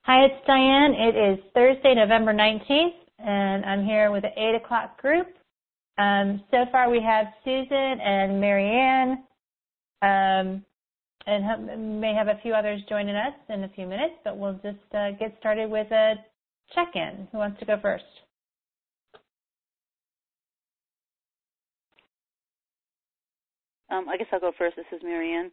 Hi, it's Diane. It is Thursday, November 19th, and I'm here with the 8 o'clock group. So far we have Susan and Marianne, and may have a few others joining us in a few minutes, but we'll just get started with a check-in. Who wants to go first? I guess I'll go first. This is Marianne.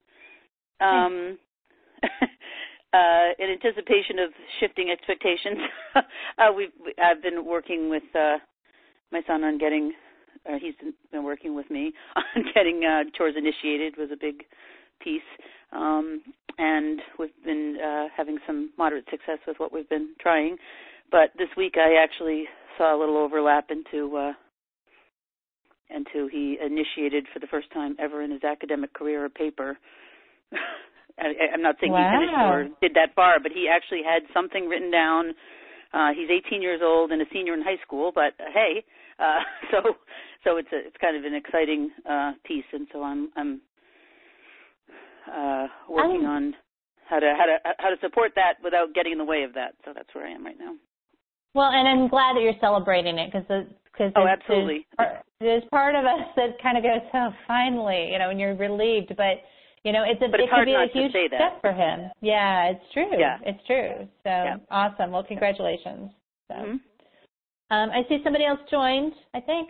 In anticipation of shifting expectations, I've been working with my son on getting, he's been working with me on getting chores initiated. Was a big piece, and we've been having some moderate success with what we've been trying. But this week I actually saw a little overlap into he initiated for the first time ever in his academic career a paper. I'm not saying he finished or did that far, but he actually had something written down. He's 18 years old and a senior in high school, but hey, so it's kind of an exciting piece, and so I'm working on how to support that without getting in the way of that. So that's where I am right now. Well, and I'm glad that you're celebrating it because absolutely. There's part of us that kind of goes, oh, finally, when you're relieved, but. It could be a huge step for him. Yeah, it's true. Yeah. It's true. So awesome. Well, congratulations. So, I see somebody else joined, I think.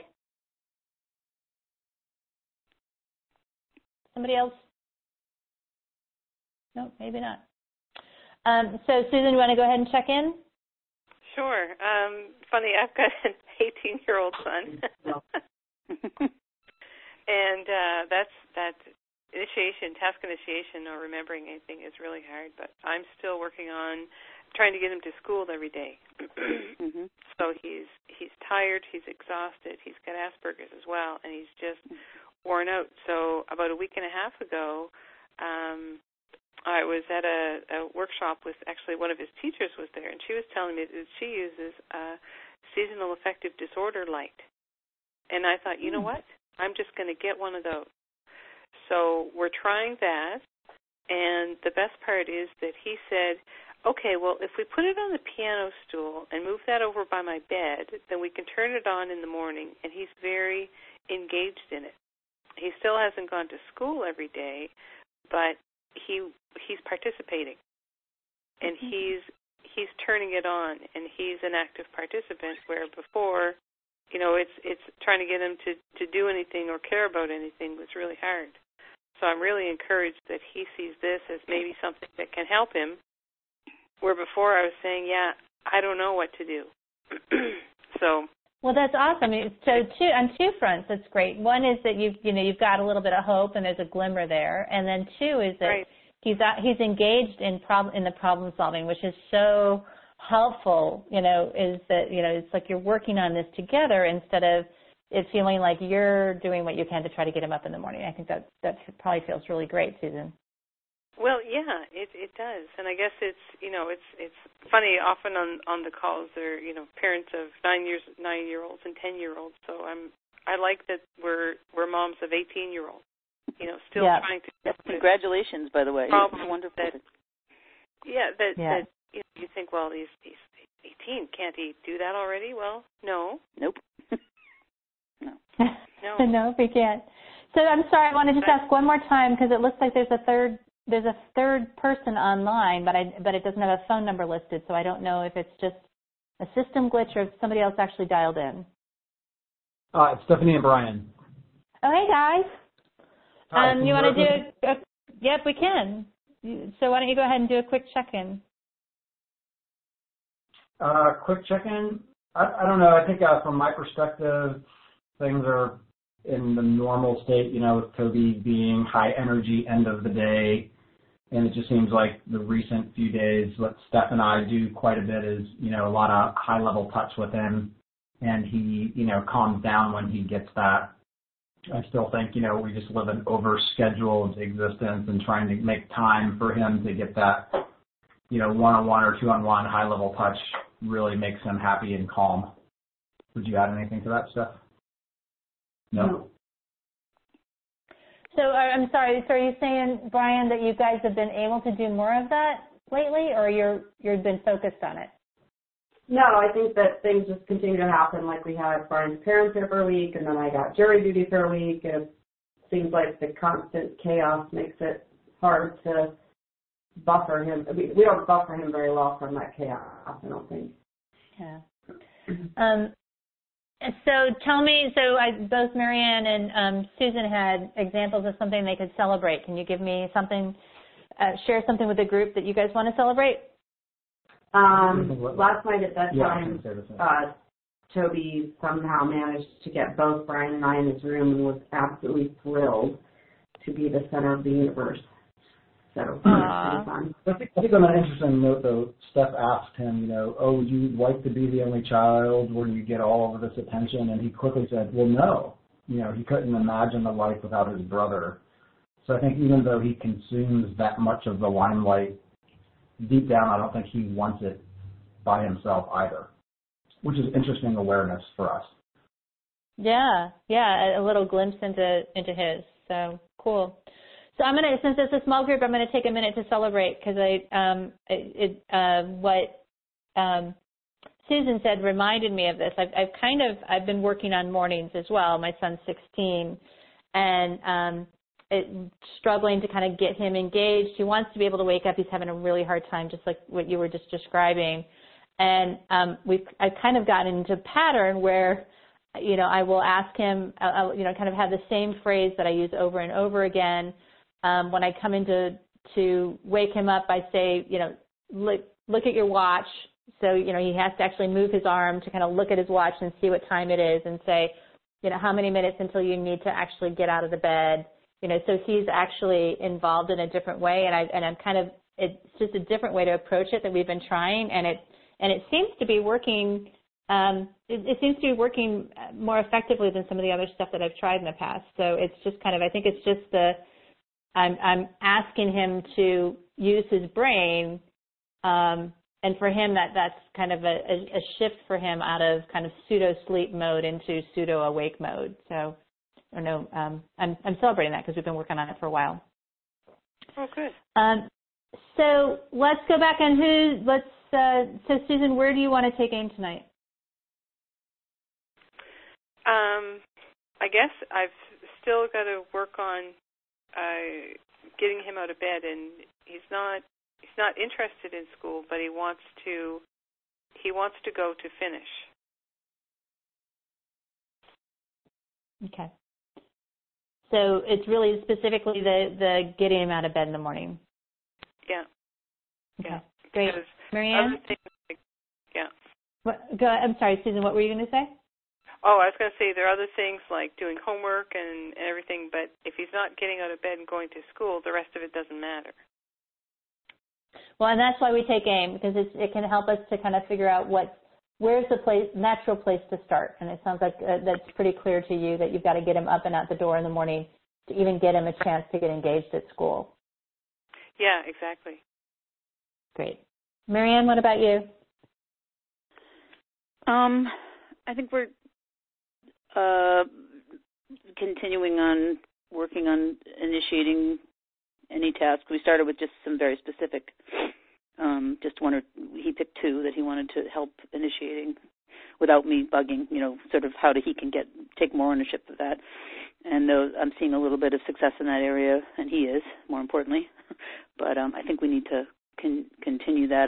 Somebody else? No, maybe not. So, Susan, you want to go ahead and check in? Sure. Funny, I've got an 18-year-old son. And that task initiation or remembering anything is really hard, but I'm still working on trying to get him to school every day. Mm-hmm. So he's tired, he's exhausted, he's got Asperger's as well, and he's just worn out. So about a week and a half ago, I was at a workshop with actually one of his teachers was there, and she was telling me that she uses seasonal affective disorder light. And I thought, you know what? I'm just going to get one of those. So we're trying that, and the best part is that he said, okay, well, if we put it on the piano stool and move that over by my bed, then we can turn it on in the morning, and he's very engaged in it. He still hasn't gone to school every day, but he's participating, and he's turning it on, and he's an active participant, where before, it's trying to get him to do anything or care about anything was really hard. So I'm really encouraged that he sees this as maybe something that can help him, where before I was saying, I don't know what to do. So. Well, that's awesome. So on two fronts, that's great. One is that you've got a little bit of hope and there's a glimmer there, and then two is that he's engaged in the problem solving, which is so helpful. Is that it's like you're working on this together instead of it feeling like you're doing what you can to try to get him up in the morning. I think that probably feels really great, Susan. Well, yeah, it does, and I guess it's funny. Often on the calls, there are parents of 9-year-olds and 10-year-olds. So I like that we're moms of 18-year-olds. Still trying to. Congratulations, by the way. It's wonderful. That you think, well, he's 18. Can't he do that already? Well, no. Nope. No. No, we can't. So I'm sorry, I want to just ask one more time because it looks like there's a third person online, but it doesn't have a phone number listed, so I don't know if it's just a system glitch or if somebody else actually dialed in. It's Stephanie and Brian. Oh, hey guys. Hi, you want to do yep, we can. So why don't you go ahead and do a quick check-in? Quick check-in. I don't know. I think from my perspective, things are in the normal state, with Toby being high energy end of the day. And it just seems like the recent few days, what Steph and I do quite a bit is, a lot of high level touch with him. And he, calms down when he gets that. I still think, we just live an overscheduled existence and trying to make time for him to get that, one-on-one or two-on-one high level touch really makes him happy and calm. Would you add anything to that, Steph? No. So I'm sorry. So are you saying, Brian, that you guys have been able to do more of that lately, or you've been focused on it? No, I think that things just continue to happen. Like we had Brian's parents here for a week, and then I got jury duty for a week, and it seems like the constant chaos makes it hard to buffer him. We don't buffer him very well from that chaos, I don't think. Yeah. So tell me, both Marianne and Susan had examples of something they could celebrate. Can you give me something, share something with the group that you guys want to celebrate? Last night at bedtime, Toby somehow managed to get both Brian and I in his room and was absolutely thrilled to be the center of the universe. So pretty fun. I think on an interesting note, though, Steph asked him, would you like to be the only child where you get all of this attention? And he quickly said, well, no. He couldn't imagine a life without his brother. So I think even though he consumes that much of the limelight, deep down, I don't think he wants it by himself either, which is interesting awareness for us. Yeah, a little glimpse into his. So cool. So since it's a small group, I'm gonna take a minute to celebrate because what Susan said reminded me of this. I've been working on mornings as well. My son's 16, and struggling to kind of get him engaged. He wants to be able to wake up. He's having a really hard time, just like what you were just describing. And I've kind of gotten into a pattern where, I will ask him, kind of have the same phrase that I use over and over again. When I come in to wake him up, I say, look at your watch. So, he has to actually move his arm to kind of look at his watch and see what time it is and say, how many minutes until you need to actually get out of the bed. So he's actually involved in a different way, and I'm kind of, it's just a different way to approach it that we've been trying, and it seems to be working. It seems to be working more effectively than some of the other stuff that I've tried in the past. So it's just kind of, I think it's just I'm asking him to use his brain, and for him that's kind of a shift for him out of kind of pseudo sleep mode into pseudo awake mode. So. Or no, I'm celebrating that because we've been working on it for a while. Oh, good. So let's go back on so Susan, where do you want to take aim tonight? I guess I've still got to work on getting him out of bed, and he's not interested in school, but he wants to go to finish. Okay. So it's really specifically the getting him out of bed in the morning. Yeah. Okay. Yeah. Great. Marianne? Go ahead. I'm sorry, Susan, what were you going to say? Oh, I was going to say there are other things like doing homework and everything, but if he's not getting out of bed and going to school, the rest of it doesn't matter. Well, and that's why we take AIM, because it can help us to kind of figure out where's the natural place to start. And it sounds like that's pretty clear to you that you've got to get him up and out the door in the morning to even get him a chance to get engaged at school. Yeah, exactly. Great. Marianne, what about you? I think we're continuing on working on initiating any task. We started with just some very specific, he picked two that he wanted to help initiating without me bugging, sort of how he can take more ownership of that. And I'm seeing a little bit of success in that area, and he is, more importantly. But I think we need to continue that.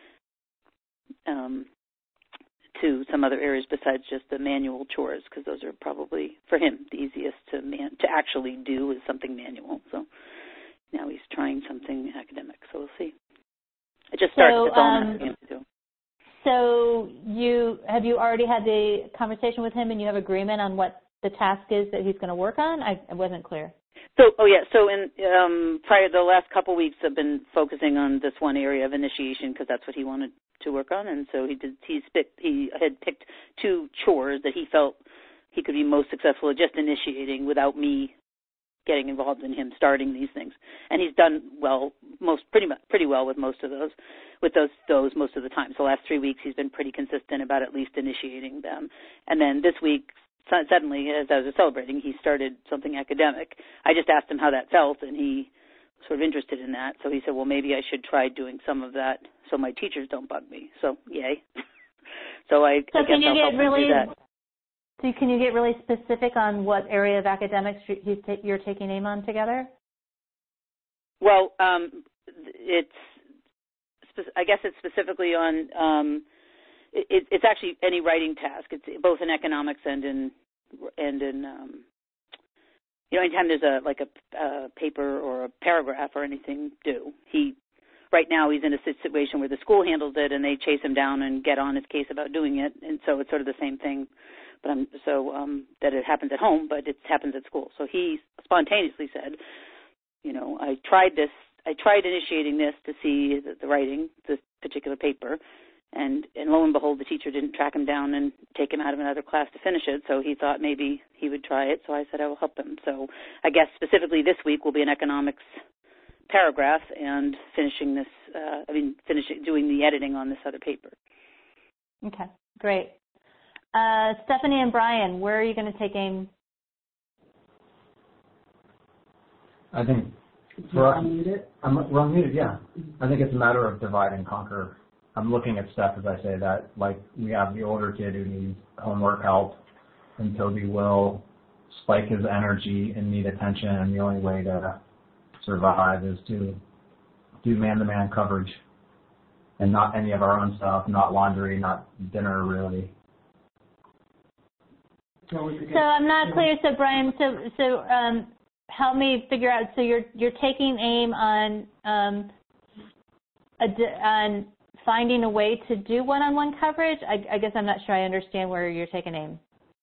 To some other areas besides just the manual chores, because those are probably, for him, the easiest to actually do is something manual. So now he's trying something academic, so we'll see. It just started. It's all I'm asking him to do. So have you already had the conversation with him and you have agreement on what the task is that he's going to work on? I wasn't clear. So in prior the last couple weeks, I've been focusing on this one area of initiation because that's what he wanted to work on, and so he had picked two chores that he felt he could be most successful at just initiating without me getting involved in him starting these things. And he's done well, pretty well with most of those most of the time. So the last 3 weeks he's been pretty consistent about at least initiating them. And then this week, suddenly, as I was celebrating, he started something academic. I just asked him how that felt, and he sort of interested in that. So he said, well, maybe I should try doing some of that so my teachers don't bug me. So, yay. So I guess I'll help him do that. So can you get really specific on what area of academics you're taking AIM on together? Well, I guess it's specifically on, it's actually any writing task. It's both in economics and in anytime there's a paper or a paragraph or anything due. Right now he's in a situation where the school handles it and they chase him down and get on his case about doing it, and so it's sort of the same thing. But that it happens at home, but it happens at school. So he spontaneously said, I tried initiating this to see the writing, this particular paper, and lo and behold, the teacher didn't track him down and take him out of another class to finish it, so he thought maybe he would try it, so I said I will help him. So I guess specifically this week will be an economics paragraph and doing the editing on this other paper. Okay, great. Stephanie and Brian, where are you going to take AIM? I think for us, we're unmuted, yeah. I think it's a matter of divide and conquer. I'm looking at Steph as I say that. Like, we have the older kid who needs homework help, and Toby will spike his energy and need attention, and the only way to survive is to do man-to-man coverage and not any of our own stuff, not laundry, not dinner, really. So I'm not clear. So Brian, help me figure out. So you're taking AIM on finding a way to do one-on-one coverage. I guess I'm not sure I understand where you're taking AIM.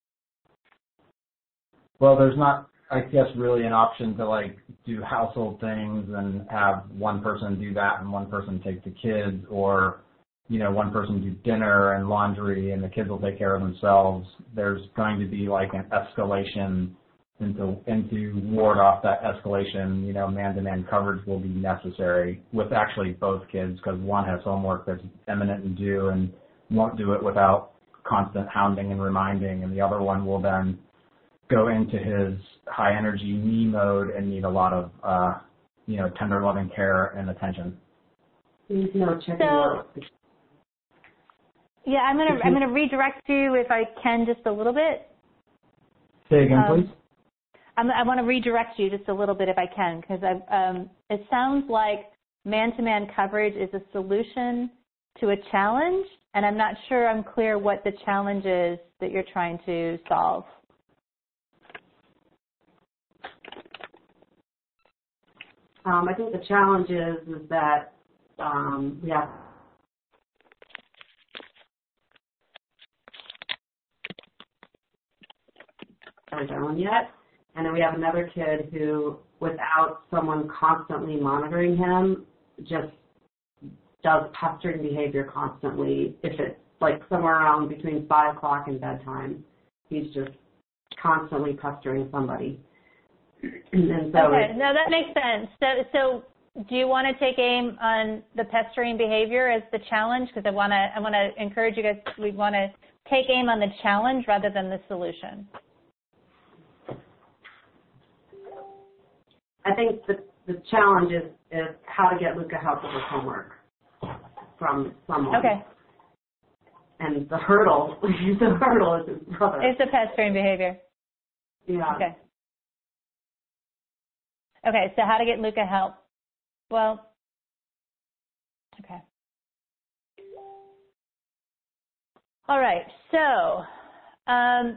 Well, there's not, I guess, really an option to do household things and have one person do that and one person take the kids, or one person do dinner and laundry and the kids will take care of themselves. There's going to be an escalation to ward off that escalation. Man-to-man coverage will be necessary with actually both kids, because one has homework that's imminent and due and won't do it without constant hounding and reminding, and the other one will then go into his high energy me mode and need a lot of tender loving care and attention. Yeah, I'm gonna redirect you if I can just a little bit. Say again, please. I want to redirect you just a little bit if I can, because it sounds like man-to-man coverage is a solution to a challenge, and I'm not sure I'm clear what the challenge is that you're trying to solve. I think the challenge is that we have down yet, and then we have another kid who, without someone constantly monitoring him, just does pestering behavior constantly. If it's somewhere around between 5 o'clock and bedtime, he's just constantly pestering somebody. And so okay, no, that makes sense. So do you want to take AIM on the pestering behavior as the challenge? Because I want to encourage you guys. We want to take AIM on the challenge rather than the solution. I think the challenge is how to get Luca help with his homework from someone. Okay. And the hurdle is his brother. It's the pestering behavior. Yeah. Okay. Okay, so how to get Luca help? Well, okay. All right, so I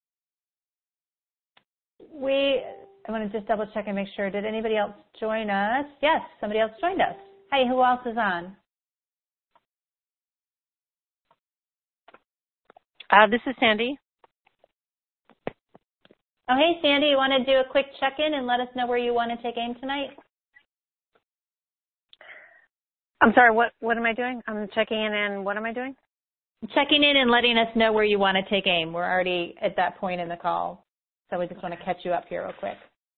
want to just double check and make sure. Did anybody else join us? Yes, somebody else joined us. Hey, who else is on? This is Sandy. Oh, hey, Sandy, you want to do a quick check-in and let us know where you want to take AIM tonight? I'm sorry, what am I doing? I'm checking in, and what am I doing? Checking in and letting us know where you want to take AIM. We're already at that point in the call, so we just want to catch you up here real quick.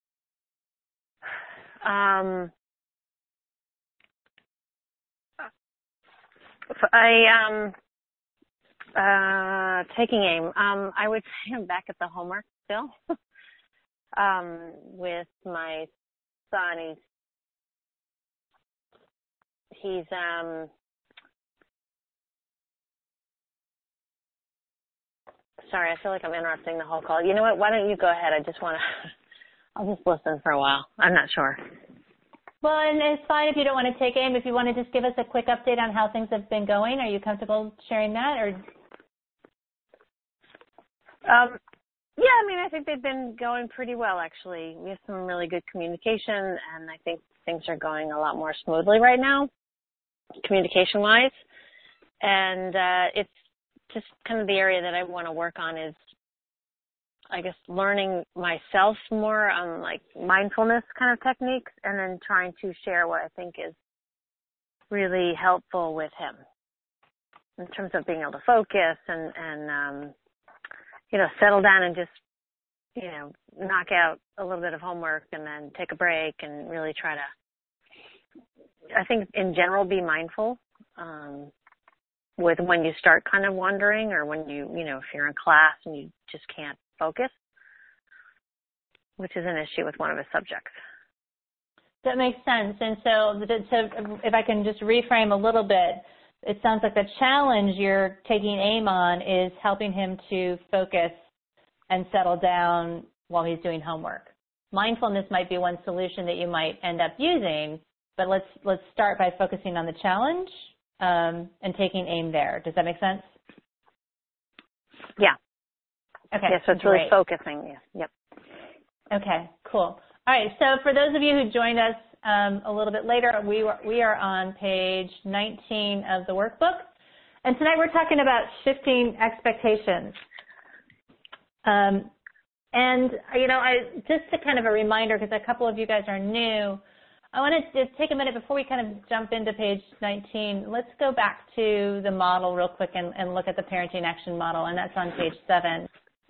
Taking AIM. I would say I'm back at the homework still with my son. He's he's sorry, I feel like I'm interrupting the whole call. You know what? Why don't you go ahead? I just want to, I'll just listen for a while. I'm not sure. Well, and it's fine if you don't want to take aim. If you want to just give us a quick update on how things have been going, are you comfortable sharing that? Or yeah, I mean, I think they've been going pretty well, actually. We have some really good communication, and I think things are going a lot more smoothly right now, communication-wise. And it's just kind of the area that I want to work on is, I guess, learning myself more on, like, mindfulness kind of techniques, and then trying to share what I think is really helpful with him in terms of being able to focus and you know, settle down and just, you know, knock out a little bit of homework and then take a break and really try to, I think in general, be mindful with when you start kind of wandering or when you know, if you're in class and you just can't focus, which is an issue with one of his subjects. that makes sense. And so if I can just reframe a little bit, it sounds like the challenge you're taking aim on is helping him to focus and settle down while he's doing homework. Mindfulness might be one solution that you might end up using, but let's start by focusing on the challenge and taking aim there. Does that make sense? Yeah. Okay. Yeah, so it's really focusing. Yeah. Yep. Okay, cool. All right, so for those of you who joined us a little bit later, we are on page 19 of the workbook. And tonight we're talking about shifting expectations. And, you know, just to kind of a reminder, because a couple of you guys are new, I wanted to take a minute before we kind of jump into page 19. Let's go back to the model real quick and look at the parenting action model, and that's on page 7.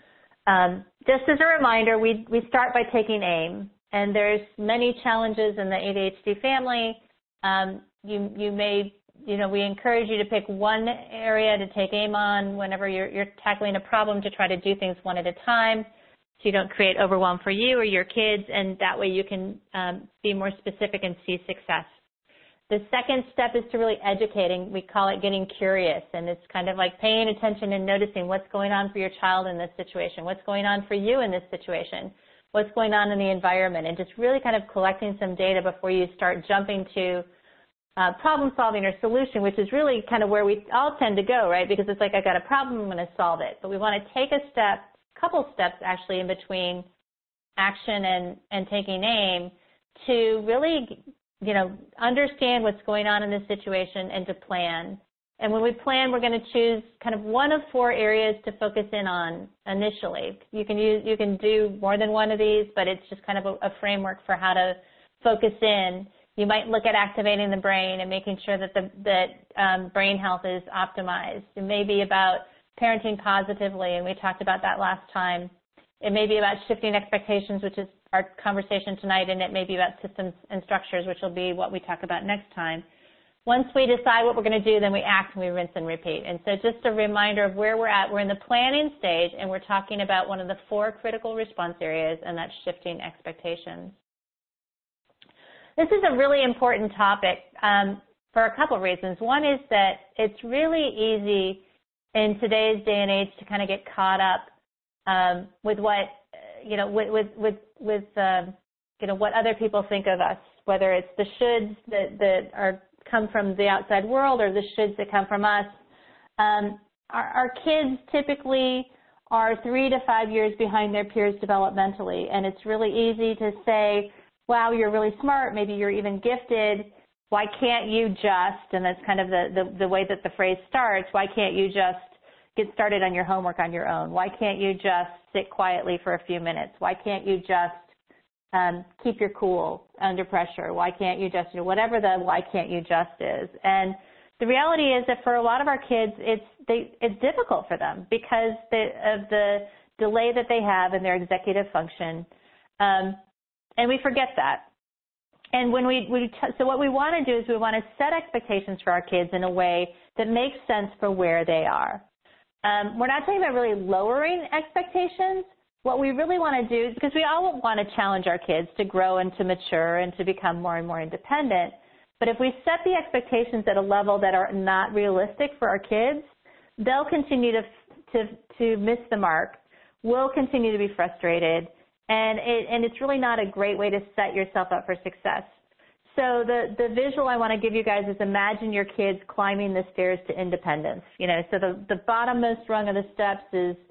Just as a reminder, we start by taking aim. And there's many challenges in the ADHD family. You may, you know, we encourage you to pick one area to take aim on whenever you're tackling a problem, to try to do things one at a time so you don't create overwhelm for you or your kids, and that way you can be more specific and see success. The second step is to really educating. We call it getting curious, and it's kind of like paying attention and noticing what's going on for your child in this situation, what's going on for you in this situation, what's going on in the environment, and just really kind of collecting some data before you start jumping to problem solving or solution, which is really kind of where we all tend to go, right? Because it's like, I got a problem, I'm going to solve it. But we want to take a couple steps actually in between action and taking aim to really, you know, understand what's going on in this situation and to plan. And when we plan, we're going to choose kind of one of 4 areas to focus in on initially. You can do more than one of these, but it's just kind of a framework for how to focus in. You might look at activating the brain and making sure that brain health is optimized. It may be about parenting positively, and we talked about that last time. It may be about shifting expectations, which is our conversation tonight, and it may be about systems and structures, which will be what we talk about next time. Once we decide what we're going to do, then we act and we rinse and repeat. And so just a reminder of where we're at. We're in the planning stage, and we're talking about one of the 4 critical response areas, and that's shifting expectations. This is a really important topic for a couple of reasons. One is that it's really easy in today's day and age to kind of get caught up with what, you know, with you know, what other people think of us, whether it's the shoulds that come from the outside world or the shoulds that come from us. Our kids typically are 3 to 5 years behind their peers developmentally, and it's really easy to say, wow, you're really smart, maybe you're even gifted, why can't you just, and that's kind of the way that the phrase starts, why can't you just get started on your homework on your own? Why can't you just sit quietly for a few minutes? Why can't you just keep your cool under pressure? Why can't you just, you know, whatever the why can't you just is. And the reality is that for a lot of our kids, it's difficult for them because of the delay that they have in their executive function. And we forget that. And when so what we want to do is we want to set expectations for our kids in a way that makes sense for where they are. We're not talking about really lowering expectations. What we really want to do is, because we all want to challenge our kids to grow and to mature and to become more and more independent, But if we set the expectations at a level that are not realistic for our kids, they'll continue to miss the mark. We'll continue to be frustrated, and it's really not a great way to set yourself up for success. So the visual I want to give you guys is imagine your kids climbing the stairs to independence. So the bottommost rung of the steps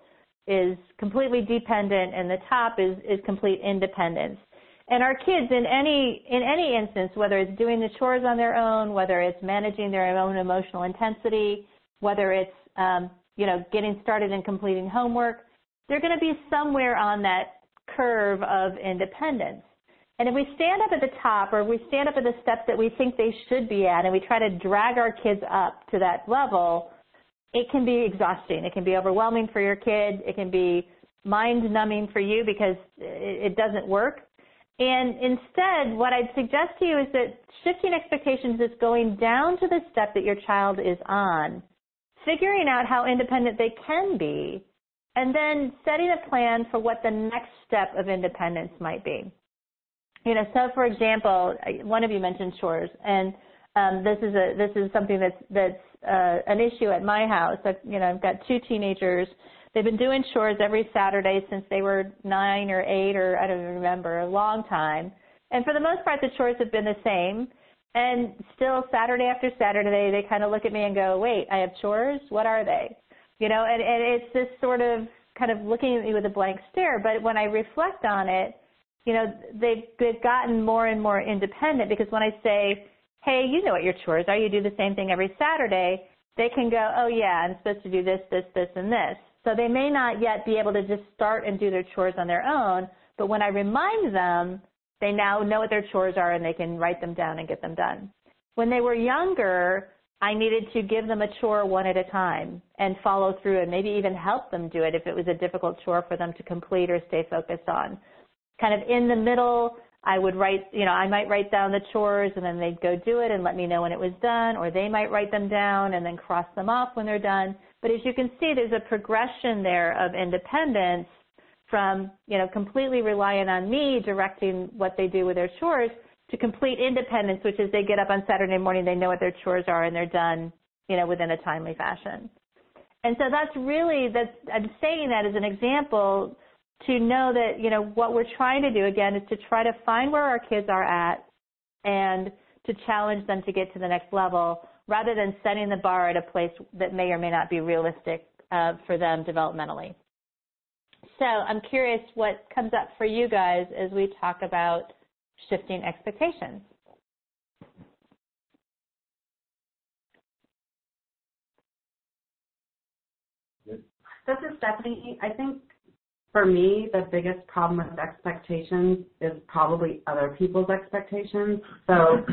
is completely dependent, and the top is complete independence. And our kids, in any instance, whether it's doing the chores on their own, whether it's managing their own emotional intensity, whether it's getting started and completing homework, they're going to be somewhere on that curve of independence. And if we stand up at the top, or we stand up at the steps that we think they should be at, and we try to drag our kids up to that level, it can be exhausting. It can be overwhelming for your kid. It can be mind-numbing for you because it doesn't work. And instead, what I'd suggest to you is that shifting expectations is going down to the step that your child is on, figuring out how independent they can be, and then setting a plan for what the next step of independence might be. So for example, one of you mentioned chores, and this is something that's an issue at my house. I've got 2 teenagers. They've been doing chores every Saturday since they were 9 or 8, or I don't even remember, a long time. And for the most part, the chores have been the same. And still, Saturday after Saturday, they kind of look at me and go, "Wait, I have chores? What are they?" And it's this sort of kind of looking at me with a blank stare. But when I reflect on it, they've gotten more and more independent, because when I say, "Hey, you know what your chores are. You do the same thing every Saturday," they can go, "Oh, yeah, I'm supposed to do this, this, this, and this." So they may not yet be able to just start and do their chores on their own, but when I remind them, they now know what their chores are and they can write them down and get them done. When they were younger, I needed to give them a chore one at a time and follow through, and maybe even help them do it if it was a difficult chore for them to complete or stay focused on. Kind of in the middle, I would I might write down the chores, and then they'd go do it and let me know when it was done, or they might write them down and then cross them off when they're done. But as you can see, there's a progression there of independence from, completely reliant on me directing what they do with their chores, to complete independence, which is they get up on Saturday morning, they know what their chores are, and they're done, within a timely fashion. And so I'm saying that as an example to know that, what we're trying to do, again, is to try to find where our kids are at and to challenge them to get to the next level, rather than setting the bar at a place that may or may not be realistic for them developmentally. So I'm curious what comes up for you guys as we talk about shifting expectations. This is Stephanie. I think for me, the biggest problem with expectations is probably other people's expectations. So,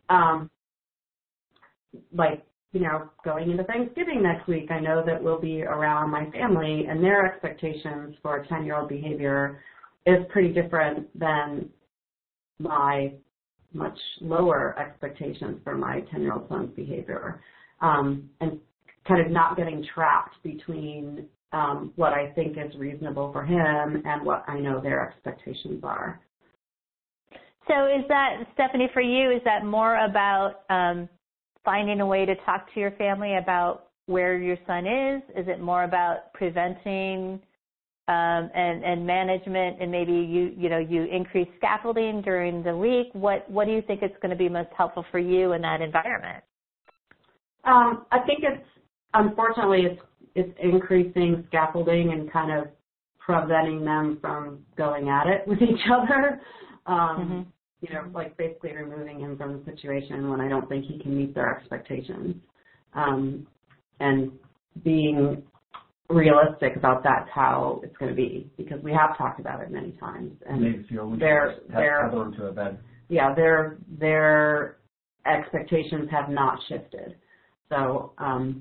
going into Thanksgiving next week, I know that we'll be around my family, and their expectations for a 10-year-old behavior is pretty different than my much lower expectations for my 10-year-old son's behavior. And kind of not getting trapped between what I think is reasonable for him and what I know their expectations are. So is that, Stephanie, for you, is that more about finding a way to talk to your family about where your son is? Is it more about preventing and management, and maybe you increase scaffolding during the week? What do you think is going to be most helpful for you in that environment? I think unfortunately it's increasing scaffolding and kind of preventing them from going at it with each other. Basically removing him from the situation when I don't think he can meet their expectations, and being realistic about that's how it's going to be, because we have talked about it many times. And maybe feel we should tether them to a bed. Yeah, their expectations have not shifted. So.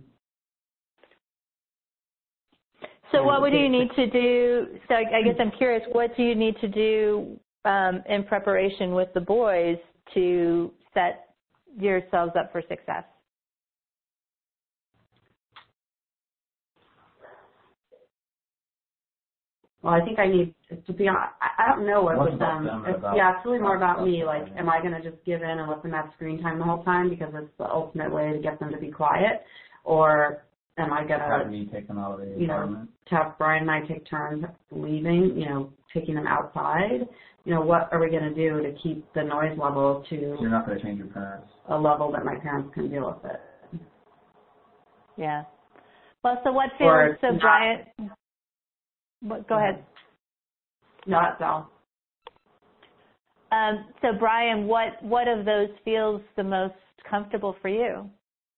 So what would you need to do? So I guess I'm curious, what do you need to do in preparation with the boys to set yourselves up for success? Well, I think I need to be honest. I don't know what with them. It's really more about me. Like, am I going to just give in and let them have screen time the whole time because it's the ultimate way to get them to be quiet, or am I going to have me take them out of the environment? Have Brian and I take turns leaving, taking them outside. What are we going to do to keep the noise level to? You're not going to change your parents. A level that my parents can deal with it. Yeah. Well, so what feels Brian? Go ahead. No, that's all. So Brian, what of those feels the most comfortable for you?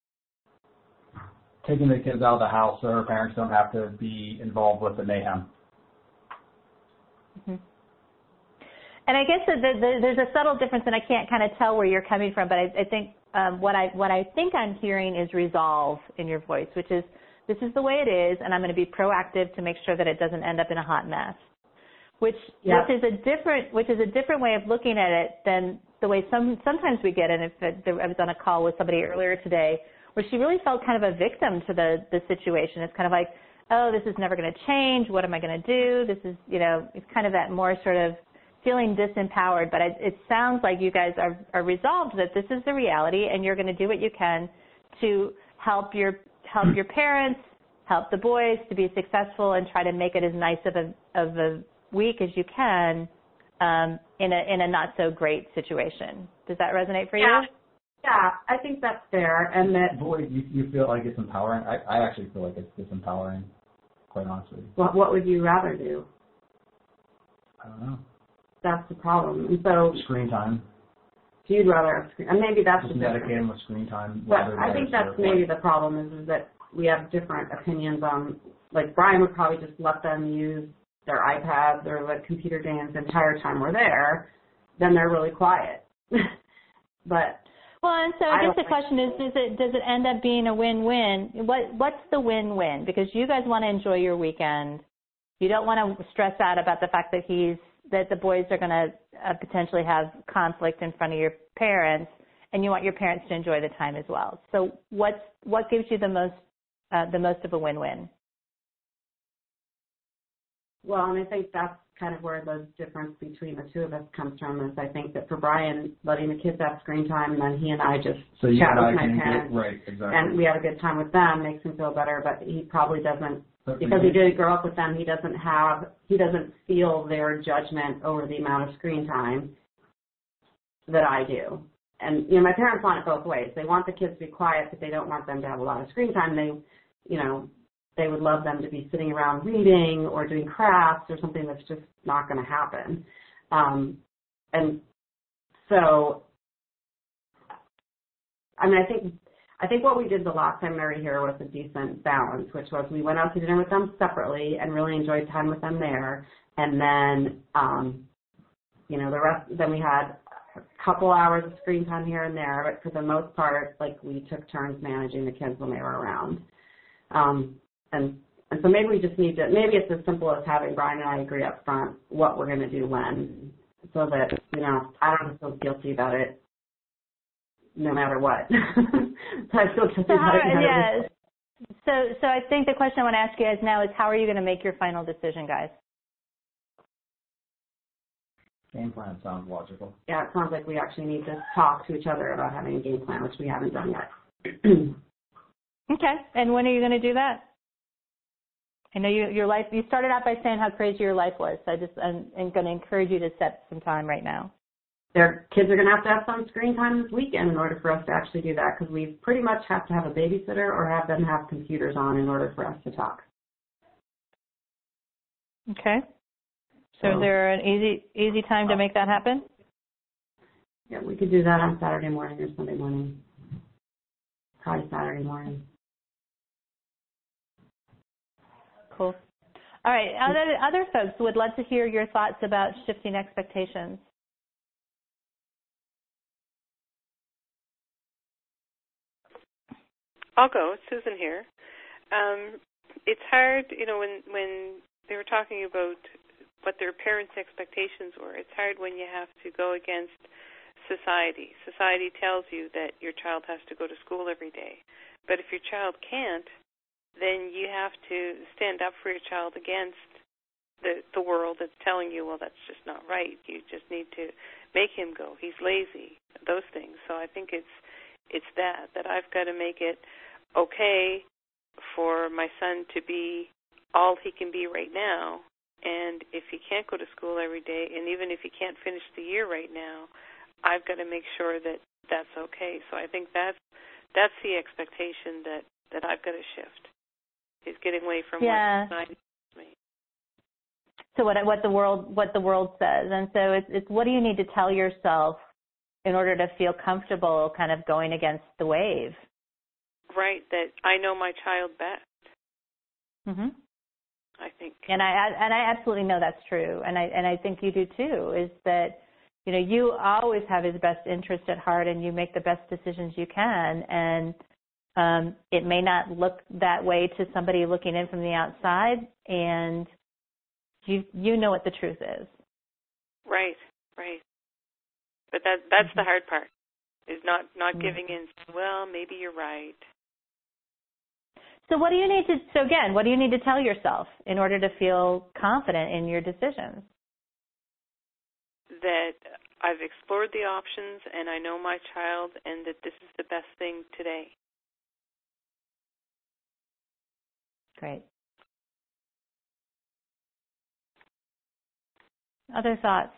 Taking the kids out of the house so her parents don't have to be involved with the mayhem. Mm-hmm. And I guess that there's a subtle difference, and I can't kind of tell where you're coming from, but I think what I think I'm hearing is resolve in your voice, which is this is the way it is, and I'm going to be proactive to make sure that it doesn't end up in a hot mess. Which is a different way of looking at it than the way sometimes we get. And I was on a call with somebody earlier today where she really felt kind of a victim to the situation. It's kind of like, oh, this is never going to change. What am I going to do? This is, it's kind of that more sort of feeling disempowered. But it sounds like you guys are resolved that this is the reality, and you're going to do what you can to help your parents, help the boys to be successful, and try to make it as nice of a week as you can in a not so great situation. Does that resonate for you? Yeah, I think that's fair. And that boy, you feel like it's empowering. I actually feel like it's disempowering, quite honestly. What would you rather do? I don't know. That's the problem. And so screen time. So you'd rather have screen, and maybe that's just medicate them with screen time. But I think that's maybe the problem is that we have different opinions on. Like Brian would probably just let them use their iPads or the computer games the entire time we're there, then they're really quiet. But and so I guess the question is, does it end up being a win-win? What's the win-win? Because you guys want to enjoy your weekend. You don't want to stress out about the fact that the boys are going to potentially have conflict in front of your parents, and you want your parents to enjoy the time as well. So what gives you the most of a win-win? Well, and I think that's kind of where the difference between the two of us comes from is I think that for Brian, letting the kids have screen time and then he and I just chat with my parents and we have a good time with them makes him feel better, but he probably doesn't, because he didn't grow up with them, he doesn't feel their judgment over the amount of screen time that I do. And, my parents want it both ways. They want the kids to be quiet, but they don't want them to have a lot of screen time. They would love them to be sitting around reading or doing crafts or something that's just not going to happen. And so, I think what we did the last time they were here was a decent balance, which was we went out to dinner with them separately and really enjoyed time with them there. And then, the rest, then we had a couple hours of screen time here and there, but for the most part, we took turns managing the kids when they were around. And so maybe we just need to, maybe it's as simple as having Brian and I agree up front what we're going to do when, so that, I don't feel guilty about it no matter what. I feel guilty about it. So I think the question I want to ask you guys now is how are you going to make your final decision, guys? Game plan sounds logical. Yeah, it sounds like we actually need to talk to each other about having a game plan, which we haven't done yet. Okay. And when are you going to do that? I know your life, you started out by saying how crazy your life was, so I'm going to encourage you to set some time right now. Their kids are going to have some screen time this weekend in order for us to actually do that, because we pretty much have to have a babysitter or have them have computers on in order for us to talk. Okay. So is there an easy time to make that happen? Yeah, we could do that on Saturday morning or Sunday morning. Probably Saturday morning. Cool. All right. Other folks would love to hear your thoughts about shifting expectations. I'll go. It's Susan here. It's hard, when they were talking about what their parents' expectations were. It's hard when you have to go against society. Society tells you that your child has to go to school every day. But if your child can't, then you have to stand up for your child against the world that's telling you, well, that's just not right. You just need to make him go. He's lazy. Those things. So I think it's that I've got to make it okay for my son to be all he can be right now. And if he can't go to school every day, and even if he can't finish the year right now, I've got to make sure that that's okay. So I think that's the expectation that I've got to shift. Is getting away from what me. So what the world says, and so it's what do you need to tell yourself in order to feel comfortable, kind of going against the wave? Right. That I know my child best. Mhm. I think. And I absolutely know that's true, and I think you do too. Is that you always have his best interest at heart, and you make the best decisions you can, and it may not look that way to somebody looking in from the outside, and you know what the truth is. Right. But that's the hard part, is not giving in. Well, maybe you're right. So what do you need to tell yourself in order to feel confident in your decisions? That I've explored the options, and I know my child, and that this is the best thing today. Great. Other thoughts?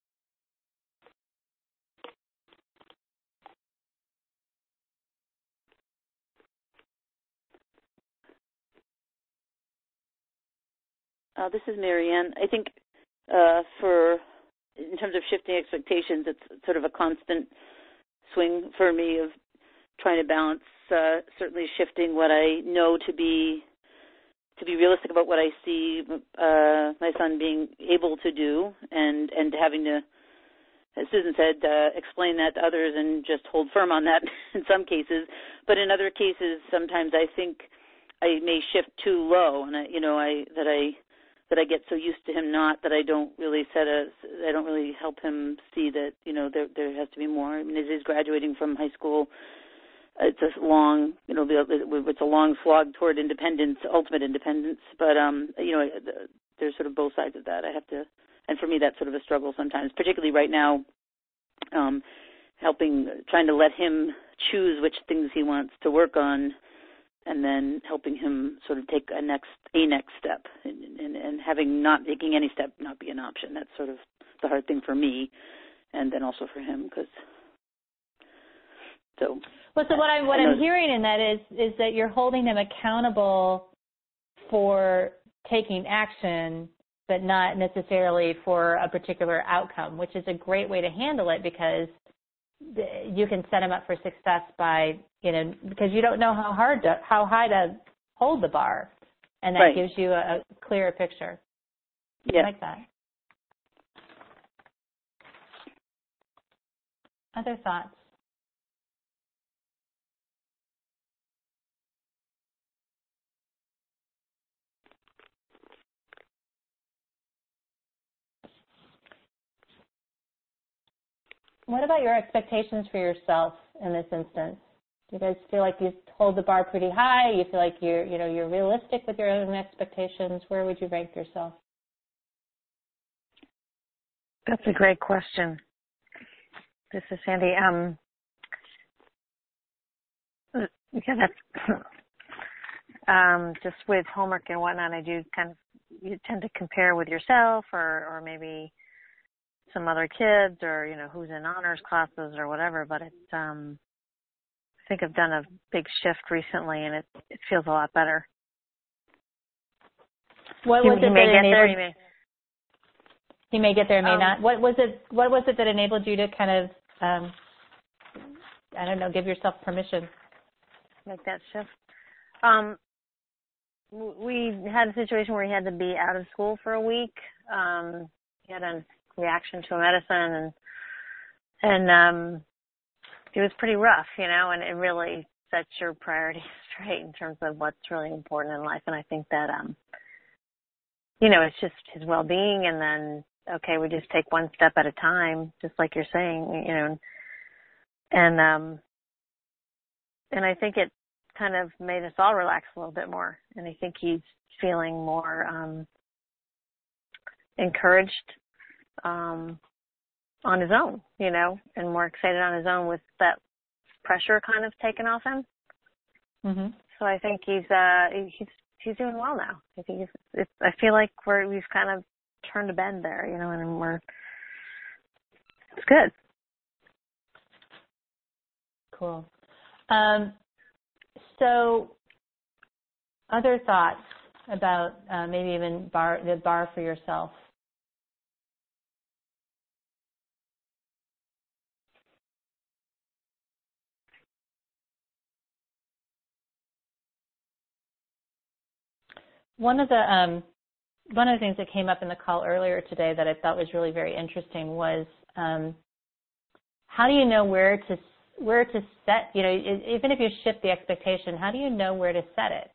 This is Marianne. I think in terms of shifting expectations, it's sort of a constant swing for me of trying to balance certainly shifting what I know to be realistic about what I see my son being able to do, and having to, as Susan said, explain that to others and just hold firm on that in some cases. But in other cases, sometimes I think I may shift too low, and that I get so used to him that I don't really I don't really help him see that there has to be more. I mean, as he's graduating from high school, it's a long it's a long slog toward independence, ultimate independence. But there's sort of both sides of that. I have to, and for me that's sort of a struggle sometimes, particularly right now. Trying to let him choose which things he wants to work on, and then helping him sort of take a next step, and having not taking any step not be an option. That's sort of the hard thing for me, and then also for him, because. So what I'm hearing in that is that you're holding him accountable for taking action, but not necessarily for a particular outcome, which is a great way to handle it, because you can set him up for success by because you don't know how high to hold the bar, and that right. gives you a clearer picture. Yeah. I like that. Other thoughts? What about your expectations for yourself in this instance? Do you guys feel like you hold the bar pretty high? You feel like you're realistic with your own expectations? Where would you rank yourself? That's a great question. This is Sandy. That's just with homework and whatnot. You tend to compare with yourself, or maybe some other kids, or who's in honors classes or whatever. But it's I think I've done a big shift recently, and it feels a lot better. What was it that enabled? He may get there, may not. What was it that enabled you to kind of give yourself permission? Make that shift. We had a situation where he had to be out of school for a week. He had a reaction to a medicine, and it was pretty rough, and it really sets your priorities straight in terms of what's really important in life. And I think that, it's just his well-being, and then, okay, we just take one step at a time, just like you're saying, and I think it kind of made us all relax a little bit more. And I think he's feeling more encouraged on his own, and more excited on his own with that pressure kind of taken off him. Mm-hmm. So I think he's doing well now. I feel like we've kind of turned a bend there, and it's good. Cool. So other thoughts about maybe even the bar for yourself? One of the things that came up in the call earlier today that I thought was really very interesting was how do you know where to set, even if you shift the expectation, how do you know where to set it?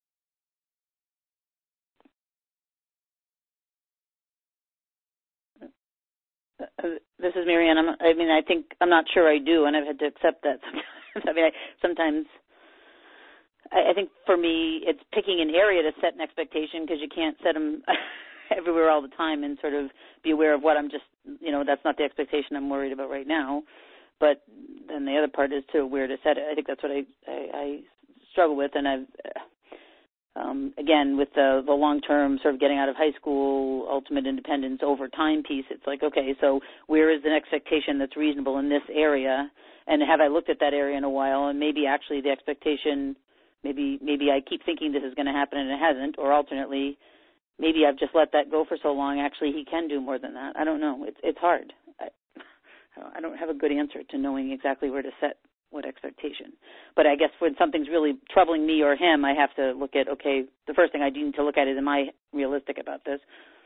This is Marianne. I think I'm not sure I do, and I've had to accept that sometimes. Sometimes I think for me it's picking an area to set an expectation, because you can't set them everywhere all the time and sort of be aware of what I'm just, that's not the expectation I'm worried about right now. But then the other part is to where to set it. I think that's what I struggle with, and I've again with the long-term sort of getting out of high school, ultimate independence over time piece. It's like, okay, so where is an expectation that's reasonable in this area, and have I looked at that area in a while, and maybe actually the expectation, maybe I keep thinking this is going to happen and it hasn't, or alternately, maybe I've just let that go for so long. Actually, he can do more than that. I don't know. It's hard. I don't have a good answer to knowing exactly where to set what expectation. But I guess when something's really troubling me or him, I have to look at, okay, the first thing I need to look at is, am I realistic about this?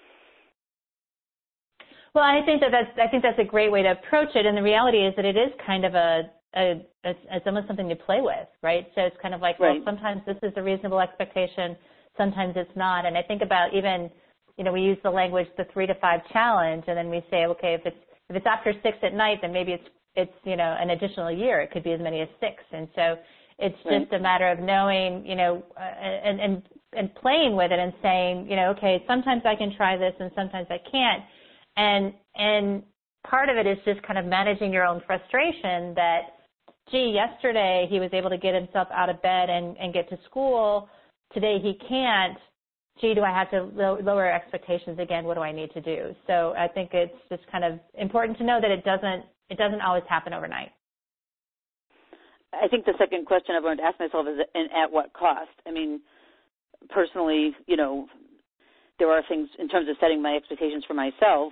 Well, I think that's a great way to approach it, and the reality is that it is kind of it's almost something to play with, right? So it's kind of like, well, sometimes this is a reasonable expectation, sometimes it's not. And I think about even, we use the language, the 3 to 5 challenge, and then we say, okay, if it's after 6 at night, then maybe it's an additional year. It could be as many as 6. And so it's just a matter of knowing, and playing with it and saying, okay, sometimes I can try this and sometimes I can't. And part of it is just kind of managing your own frustration that, gee, yesterday he was able to get himself out of bed and get to school. Today he can't. Gee, do I have to lower expectations again? What do I need to do? So I think it's just kind of important to know that it doesn't always happen overnight. I think the second question I've learned to ask myself is, and at what cost? I mean, personally, there are things in terms of setting my expectations for myself.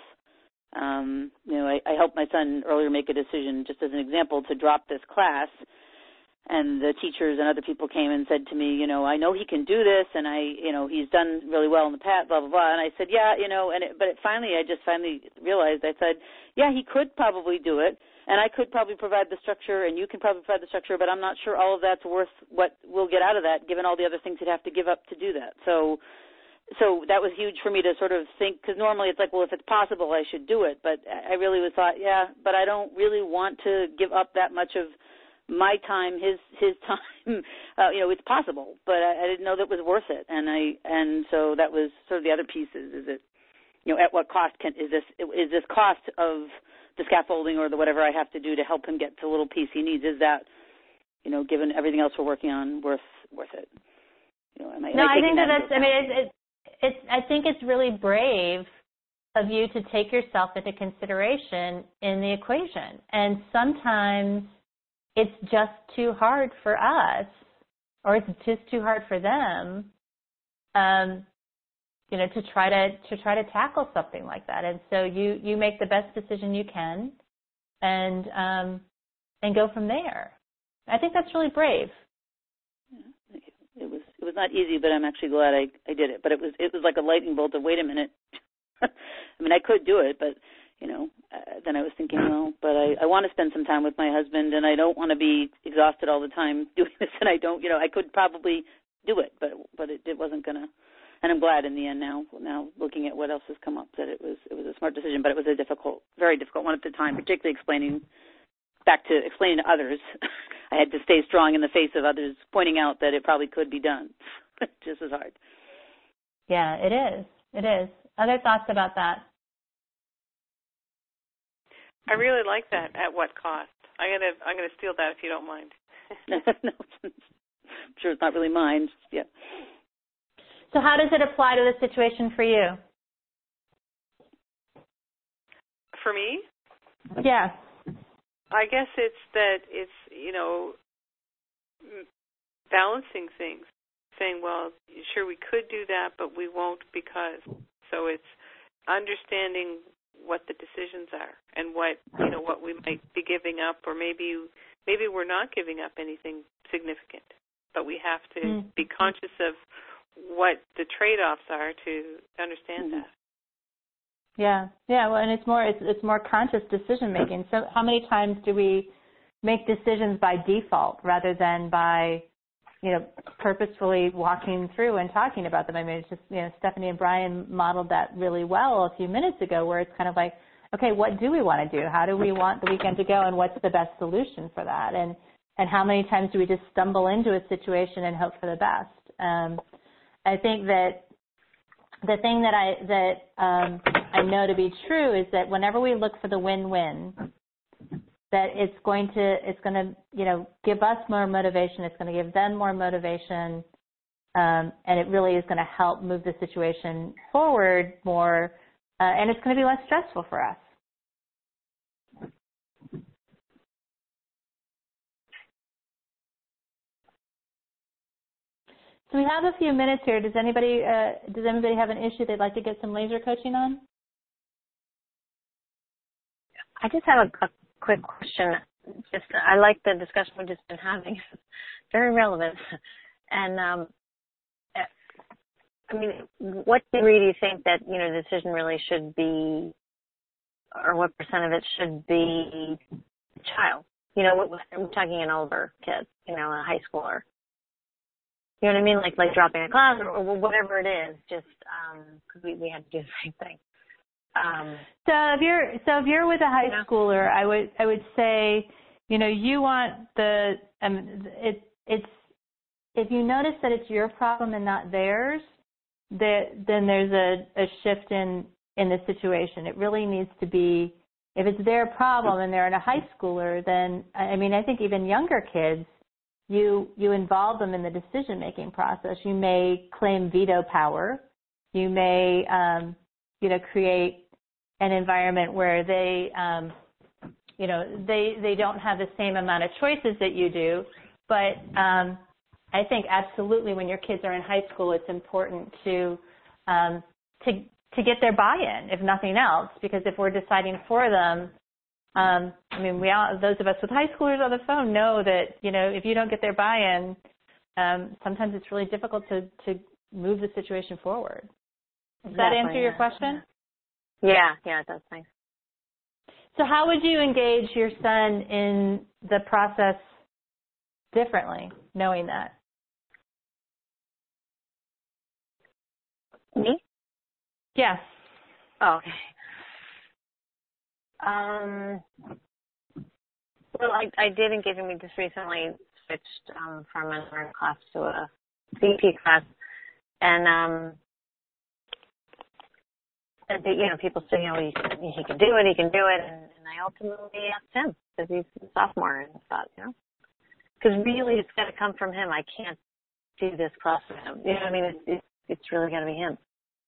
I helped my son earlier make a decision, just as an example, to drop this class. And the teachers and other people came and said to me, I know he can do this, and he's done really well in the past, blah, blah, blah. And I said, yeah, I just finally realized, I said, yeah, he could probably do it, and I could probably provide the structure, and you can probably provide the structure, but I'm not sure all of that's worth what we'll get out of that, given all the other things he'd have to give up to do that. So that was huge for me to sort of think, because normally it's like, well, if it's possible, I should do it. But I really thought, yeah, but I don't really want to give up that much of my time, his time. It's possible, but I didn't know that was worth it. And so that was sort of the other pieces. Is it, at what cost is this cost of the scaffolding or the whatever I have to do to help him get to the little piece he needs? Is that, given everything else we're working on, worth it? I think that's. I mean, I think it's really brave of you to take yourself into consideration in the equation, and sometimes it's just too hard for us, or it's just too hard for them, to try to tackle something like that. And so you make the best decision you can, and go from there. I think that's really brave. It was not easy, but I'm actually glad I did it. But it was like a lightning bolt of, wait a minute. I mean, I could do it, but then I was thinking, well, but I want to spend some time with my husband, and I don't want to be exhausted all the time doing this, and I don't, I could probably do it, but it wasn't going to, and I'm glad in the end now looking at what else has come up, that it was a smart decision, but it was a very difficult one at the time, particularly explaining to others. I had to stay strong in the face of others pointing out that it probably could be done just as hard. Yeah, it is. It is. Other thoughts about that? I really like that. At what cost? I'm gonna steal that if you don't mind. No, I'm sure it's not really mine. Yeah. So how does it apply to the situation for you? For me? Yeah. I guess it's balancing things, saying, well, sure, we could do that, but we won't because. So it's understanding what the decisions are and what we might be giving up, or maybe we're not giving up anything significant, but we have to be conscious of what the trade-offs are to understand that. Yeah. Well, and it's more conscious decision making. So, how many times do we make decisions by default rather than by, purposefully walking through and talking about them? I mean, it's just, Stephanie and Brian modeled that really well a few minutes ago, where it's kind of like, okay, what do we want to do? How do we want the weekend to go, and what's the best solution for that? And how many times do we just stumble into a situation and hope for the best? I think that the thing that I know to be true is that whenever we look for the win-win, that it's going to give us more motivation. It's going to give them more motivation, and it really is going to help move the situation forward more, and it's going to be less stressful for us. So we have a few minutes here. Does anybody have an issue they'd like to get some laser coaching on? I just have a quick question. I like the discussion we've just been having. It's very relevant. And I mean, what degree do you think that the decision really should be, or what percent of it should be the child? I'm talking an older kid, a high schooler. You know what I mean? Like dropping a class or whatever it is, just because we had to do the same thing. So if you're with a high schooler, I would say, you want it's if you notice that it's your problem and not theirs, then there's a shift in the situation. It really needs to be, if it's their problem and they're in a high schooler, then I think even younger kids, you involve them in the decision-making process. You may claim veto power. You may, create an environment where they don't have the same amount of choices that you do. But I think absolutely when your kids are in high school, it's important to get their buy-in, if nothing else, because if we're deciding for them, those of us with high schoolers on the phone know that, if you don't get their buy-in, sometimes it's really difficult to move the situation forward. Does that answer your question? Yeah, it does. Thanks. So how would you engage your son in the process differently, knowing that? Me? Yes. Oh, okay. Well, I did engage him. We just recently switched from another class to a CP class, and people say, he can do it, and I ultimately asked him because he's a sophomore, and thought, because really it's got to come from him. I can't do this class with him. It's really got to be him.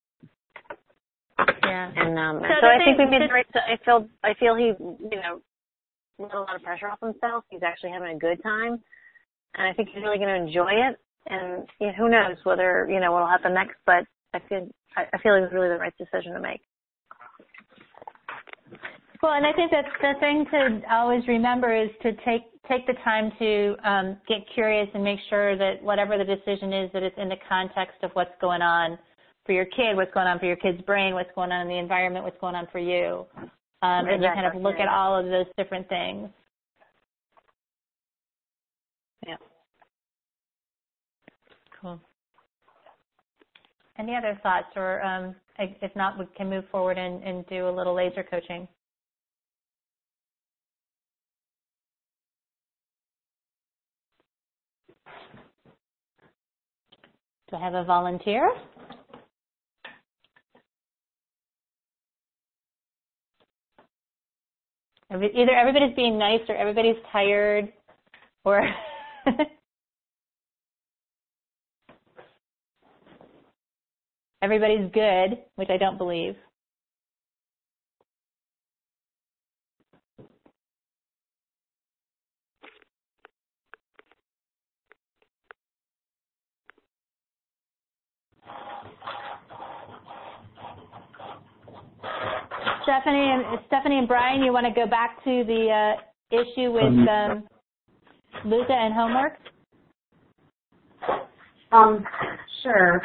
Yeah. And so I think we made the right. I feel he, let a lot of pressure off himself. He's actually having a good time, and I think he's really going to enjoy it. And who knows whether what'll happen next, but I feel it was really the right decision to make. Well, and I think that's the thing to always remember is to take the time to get curious and make sure that whatever the decision is, that it's in the context of what's going on for your kid, what's going on for your kid's brain, what's going on in the environment, what's going on for you. And you kind of look at all of those different things. Yeah. Cool. Any other thoughts, or if not, we can move forward and do a little laser coaching. Do I have a volunteer? Either everybody's being nice or everybody's tired or everybody's good, which I don't believe. Stephanie and Brian, you want to go back to the issue with Luca and homework? Sure.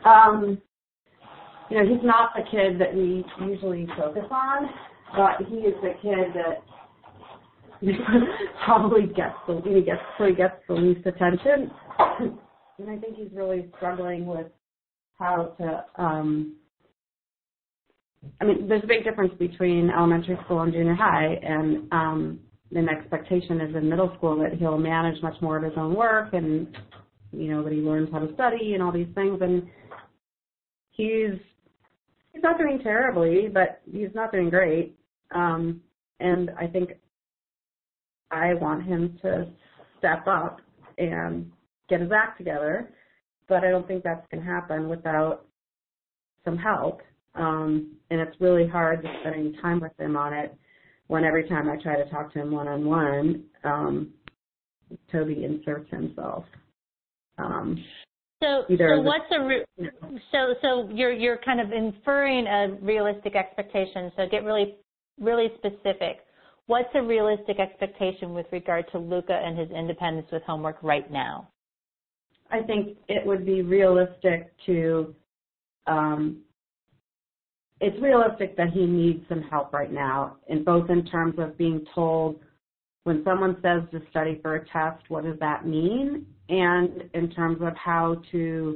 He's not the kid that we usually focus on, but he is the kid that probably gets the least attention. And I think he's really struggling with how to, there's a big difference between elementary school and junior high, and an expectation is in middle school that he'll manage much more of his own work and, that he learns how to study and all these things. And he's not doing terribly, but he's not doing great. And I think I want him to step up and get his act together, but I don't think that's going to happen without some help. And it's really hard just spending time with him on it when every time I try to talk to him one-on-one, Toby inserts himself. So you're kind of inferring a realistic expectation. So get really, really specific. What's a realistic expectation with regard to Luca and his independence with homework right now? I think it would be realistic to, it's realistic that he needs some help right now, in terms of being told when someone says to study for a test, what does that mean? And in terms of how to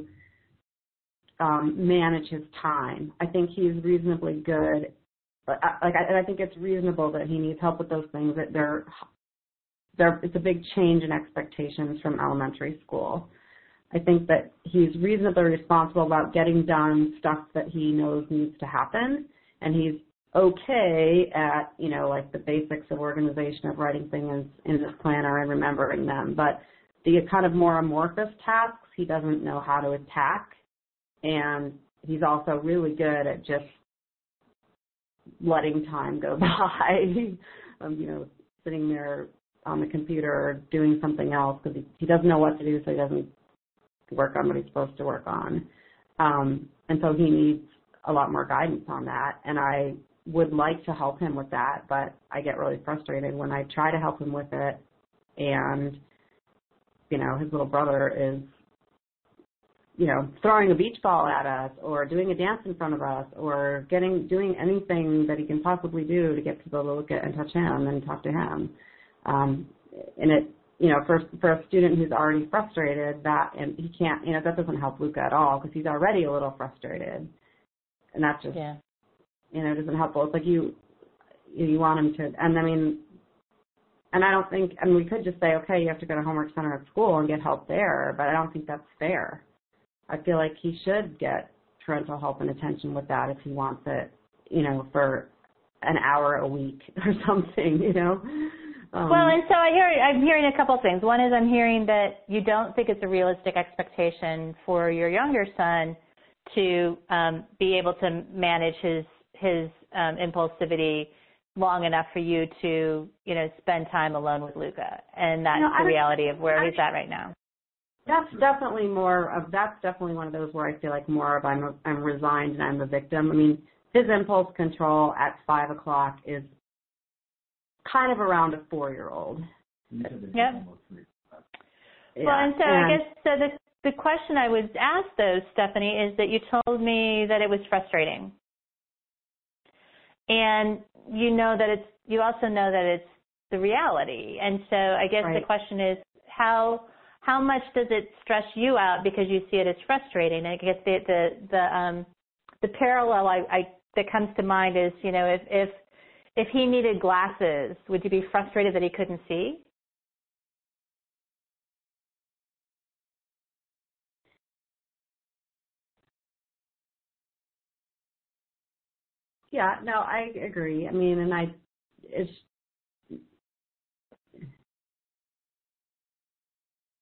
manage his time. I think he's reasonably good. I think it's reasonable that he needs help with those things. That it's a big change in expectations from elementary school. I think that he's reasonably responsible about getting done stuff that he knows needs to happen, and he's okay at, like the basics of organization, of writing things in his planner and remembering them. But the kind of more amorphous tasks, he doesn't know how to attack, and he's also really good at just letting time go by, sitting there on the computer or doing something else because he doesn't know what to do, so he doesn't work on what he's supposed to work on. And so he needs a lot more guidance on that, and I would like to help him with that, but I get really frustrated when I try to help him with it, and, his little brother is, throwing a beach ball at us or doing a dance in front of us or doing anything that he can possibly do to get people to look at and touch him and talk to him. And it, for a student who's already frustrated, and he can't, that doesn't help Luca at all because he's already a little frustrated. And that's just, doesn't help. It's like you want him to, and I don't think, we could just say, okay, you have to go to Homework Center at school and get help there, but I don't think that's fair. I feel like he should get parental help and attention with that if he wants it, for an hour a week or something, Well, and so I'm hearing a couple of things. One is I'm hearing that you don't think it's a realistic expectation for your younger son to be able to manage his impulsivity long enough for you to, spend time alone with Luca, and that's the reality of where he's at right now. That's definitely one of those where I feel like more of I'm resigned and I'm the victim. His impulse control at 5 o'clock is kind of around a 4-year-old. Yep. Well, and so I guess the question I would ask though, Stephanie, is that you told me that it was frustrating, and you also know that it's the reality, and so I guess the question is how much does it stress you out because you see it as frustrating? And I guess the parallel that comes to mind is, if he needed glasses, would you be frustrated that he couldn't see? Yeah, no, I agree.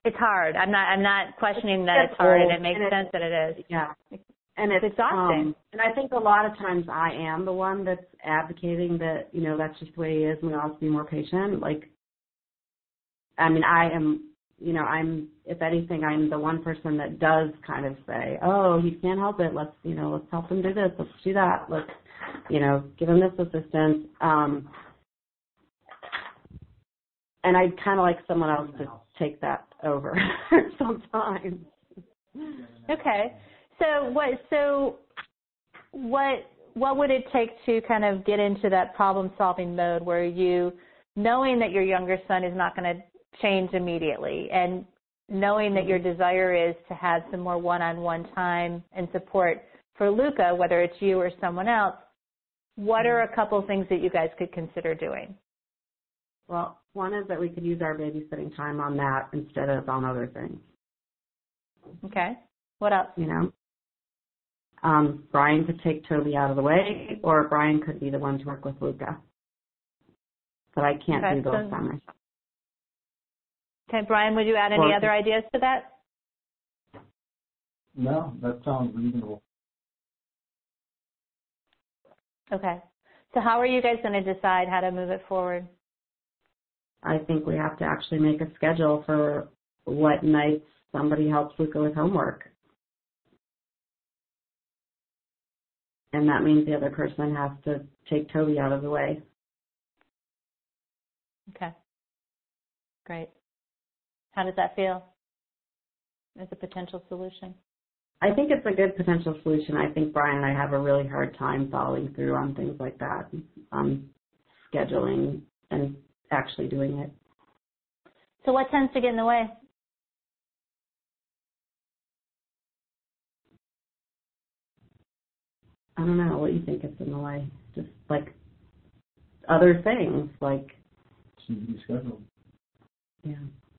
It's hard. I'm not questioning that it's hard, and it makes sense that it is. Yeah. And it's exhausting. And I think a lot of times I am the one that's advocating that, that's just the way it is and we all have to be more patient. If anything, I'm the one person that does kind of say, oh, he can't help it. Let's help him do this. Let's do that. Let's, give him this assistance. And I'd kind of like someone else to take that over sometimes. Okay. So what would it take to kind of get into that problem-solving mode where you, knowing that your younger son is not going to change immediately and knowing that your desire is to have some more one-on-one time and support for Luca, whether it's you or someone else, what are a couple things that you guys could consider doing? Well, one is that we could use our babysitting time on that instead of on other things. Okay. What else? Brian could take Toby out of the way, or Brian could be the one to work with Luca. But I can't do those by myself. Okay, Brian, would you add any other ideas to that? No, that sounds reasonable. Okay. So how are you guys going to decide how to move it forward? I think we have to actually make a schedule for what nights somebody helps Luca with homework. And that means the other person has to take Toby out of the way. Okay. Great. How does that feel as a potential solution? I think it's a good potential solution. I think Brian and I have a really hard time following through on things like that, scheduling and actually doing it. So what tends to get in the way? I don't know. What do you think is in the way? Just like other things, like schedule. Yeah,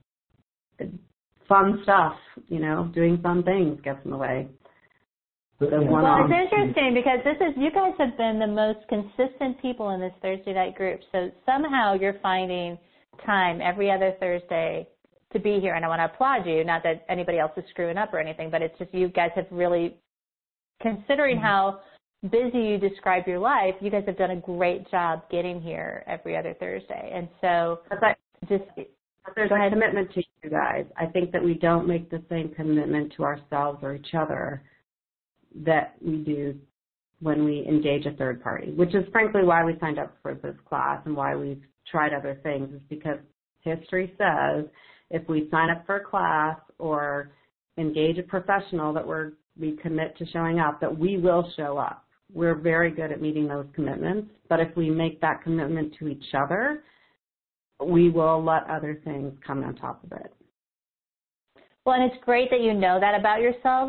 fun stuff. Doing fun things gets in the way. Well, it's interesting because you guys have been the most consistent people in this Thursday night group. So somehow you're finding time every other Thursday to be here, and I want to applaud you. Not that anybody else is screwing up or anything, but it's just you guys have really, considering how busy you describe your life, you guys have done a great job getting here every other Thursday. And so there's a commitment to you guys. I think that we don't make the same commitment to ourselves or each other that we do when we engage a third party, which is frankly why we signed up for this class and why we've tried other things, is because history says if we sign up for a class or engage a professional that we commit to showing up, that we will show up. We're very good at meeting those commitments, but if we make that commitment to each other, we will let other things come on top of it. Well, and it's great that you know that about yourselves.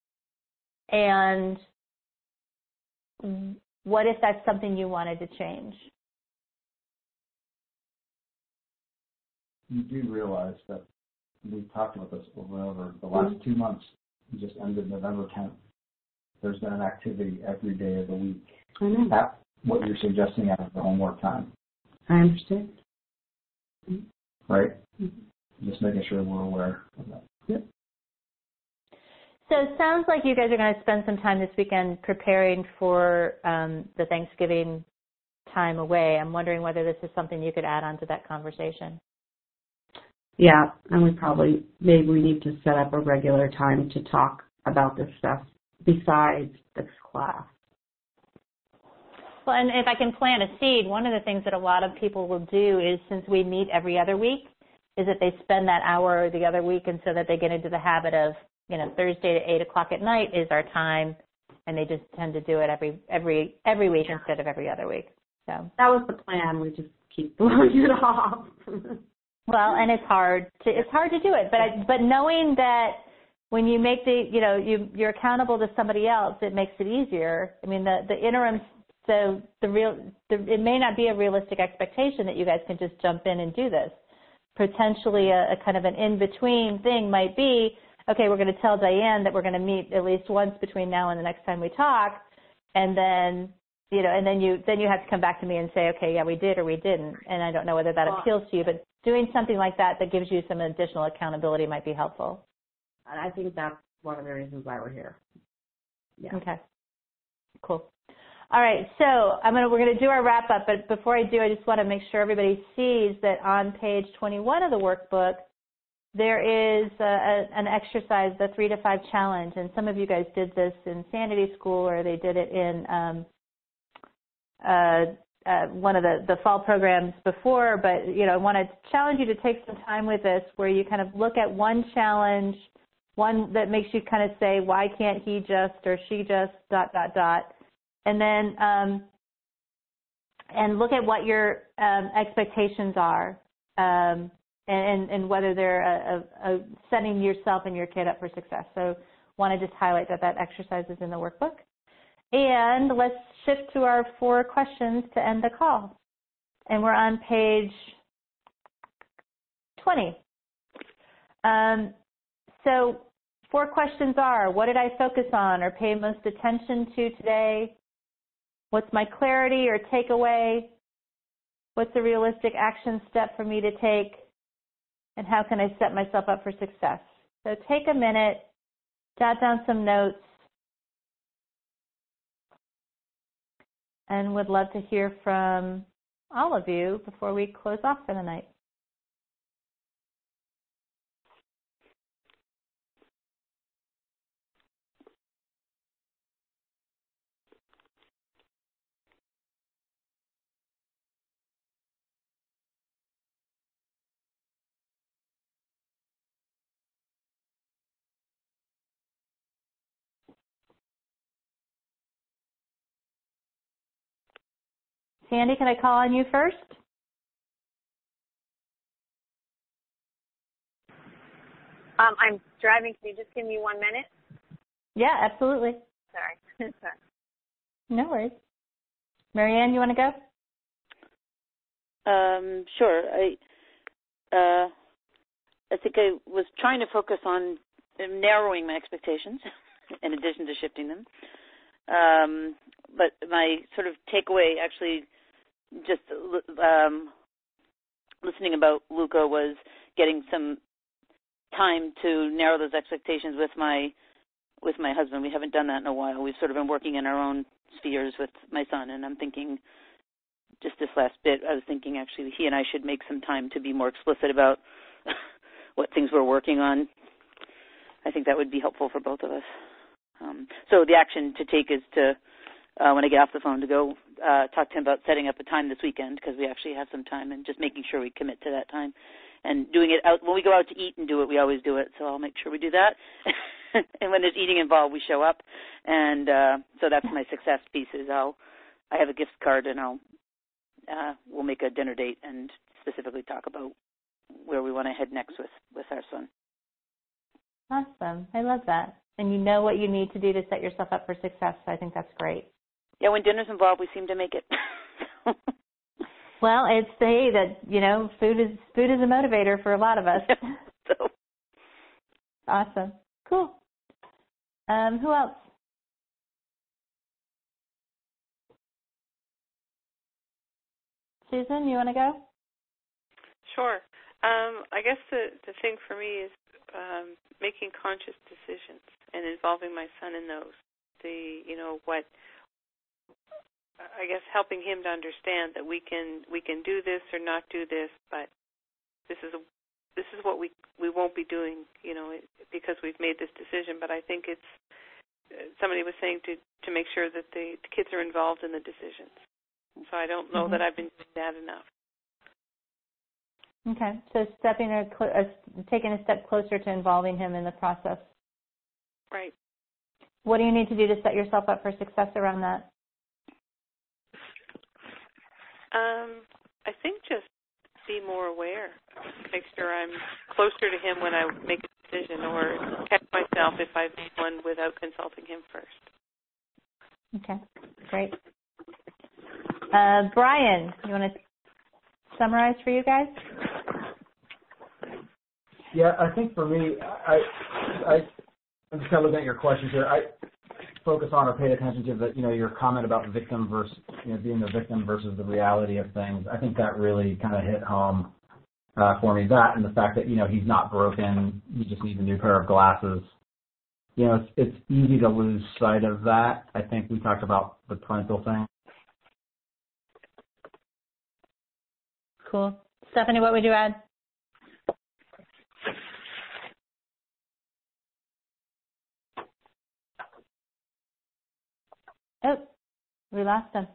And what if that's something you wanted to change? You do realize that we've talked about this over and over. The last 2 months, we just ended November 10th. There's been an activity every day of the week. I know. That's what you're suggesting out of the homework time. I understand. Right? Mm-hmm. Just making sure we're aware of that. Yep. So it sounds like you guys are going to spend some time this weekend preparing for the Thanksgiving time away. I'm wondering whether this is something you could add on to that conversation. Yeah, and maybe we need to set up a regular time to talk about this stuff besides this class. Well, and if I can plant a seed, one of the things that a lot of people will do is, since we meet every other week, is that they spend that hour the other week, and so that they get into the habit of, Thursday at 8 o'clock at night is our time, and they just tend to do it every week instead of every other week. So that was the plan. We just keep blowing it off. Well, and it's hard to do it, but knowing that when you make you're accountable to somebody else, it makes it easier. I mean, the interim. So it may not be a realistic expectation that you guys can just jump in and do this. Potentially a kind of an in-between thing might be, okay, we're going to tell Diane that we're going to meet at least once between now and the next time we talk, and then then you have to come back to me and say, okay, yeah, we did or we didn't, and I don't know whether that appeals to you, but doing something like that gives you some additional accountability might be helpful. And I think that's one of the reasons why we're here. Yeah. Okay. Cool. All right, so we're going to do our wrap up, but before I do, I just want to make sure everybody sees that on page 21 of the workbook, there is an exercise, the 3 to 5 challenge, and some of you guys did this in Sanity School, or they did it in one of the fall programs before. But I want to challenge you to take some time with this, where you kind of look at one challenge, one that makes you kind of say, why can't he just or she just ... And then and look at what your expectations are, and whether they're setting yourself and your kid up for success. So want to just highlight that exercise is in the workbook. And let's shift to our 4 questions to end the call. And we're on page 20. So 4 questions are, what did I focus on or pay most attention to today? What's my clarity or takeaway? What's a realistic action step for me to take? And how can I set myself up for success? So take a minute, jot down some notes, and would love to hear from all of you before we close off for the night. Sandy, can I call on you first? I'm driving. Can you just give me 1 minute? Yeah, absolutely. Sorry. No worries. Marianne, you want to go? Sure. I think I was trying to focus on narrowing my expectations in addition to shifting them. But my sort of takeaway, actually, just listening about Luca, was getting some time to narrow those expectations with my husband. We haven't done that in a while. We've sort of been working in our own spheres with my son, and I'm thinking, just this last bit, I was thinking actually he and I should make some time to be more explicit about what things we're working on. I think that would be helpful for both of us. So the action to take is to, when I get off the phone, to go talk to him about setting up a time this weekend, because we actually have some time, and just making sure we commit to that time. And doing it out, when we go out to eat and do it, we always do it, so I'll make sure we do that. And when there's eating involved, we show up. And so that's my success piece is I have a gift card, and we'll make a dinner date and specifically talk about where we want to head next with our son. Awesome. I love that. And you know what you need to do to set yourself up for success, so I think that's great. Yeah, when dinner's involved, we seem to make it. Well, it's that, food is a motivator for a lot of us. So. Awesome. Cool. Who else? Susan, you want to go? Sure. I guess the thing for me is making conscious decisions and involving my son in those. I guess helping him to understand that we can do this or not do this, but this is what we won't be doing, because we've made this decision. But I think it's somebody was saying to make sure that the kids are involved in the decisions. So I don't know that I've been doing that enough. Okay, so taking a step closer to involving him in the process. Right. What do you need to do to set yourself up for success around that? I think just be more aware. Make sure I'm closer to him when I make a decision, or catch myself if I've made one without consulting him first. Okay, great. Brian, you want to summarize for you guys? Yeah, I think for me, I'm just kind of looking at your questions here. I focus on or pay attention to your comment about victim versus being the victim versus the reality of things. I think that really kind of hit home. for me. That and the fact that, he's not broken, he just needs a new pair of glasses. It's easy to lose sight of that. I think we talked about the parental thing. Cool. Stephanie, what would you add? Oh, we lost him.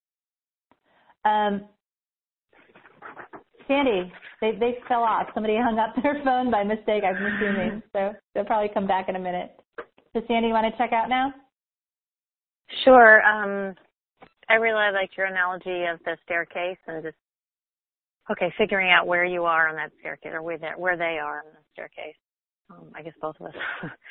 Sandy, they fell off. Somebody hung up their phone by mistake, I'm assuming. So they'll probably come back in a minute. So Sandy, you want to check out now? Sure. I really liked your analogy of the staircase and just, figuring out where you are on that staircase or where they are on the staircase. I guess both of us.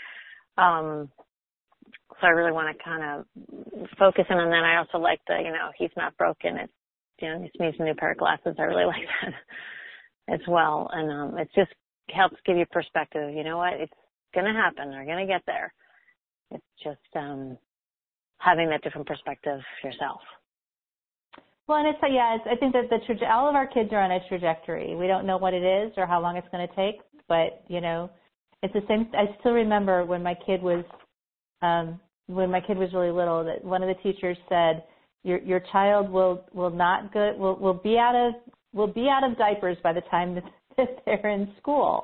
So I really want to kind of focus in on that. I also like the, he's not broken. It's, he just needs a new pair of glasses. I really like that as well. And it just helps give you perspective. You know what? It's going to happen. They're going to get there. It's just having that different perspective yourself. Well, and I think that all of our kids are on a trajectory. We don't know what it is or how long it's going to take, but, it's the same. I still remember when my kid was really little, that one of the teachers said, your child will be out of diapers by the time that they're in school,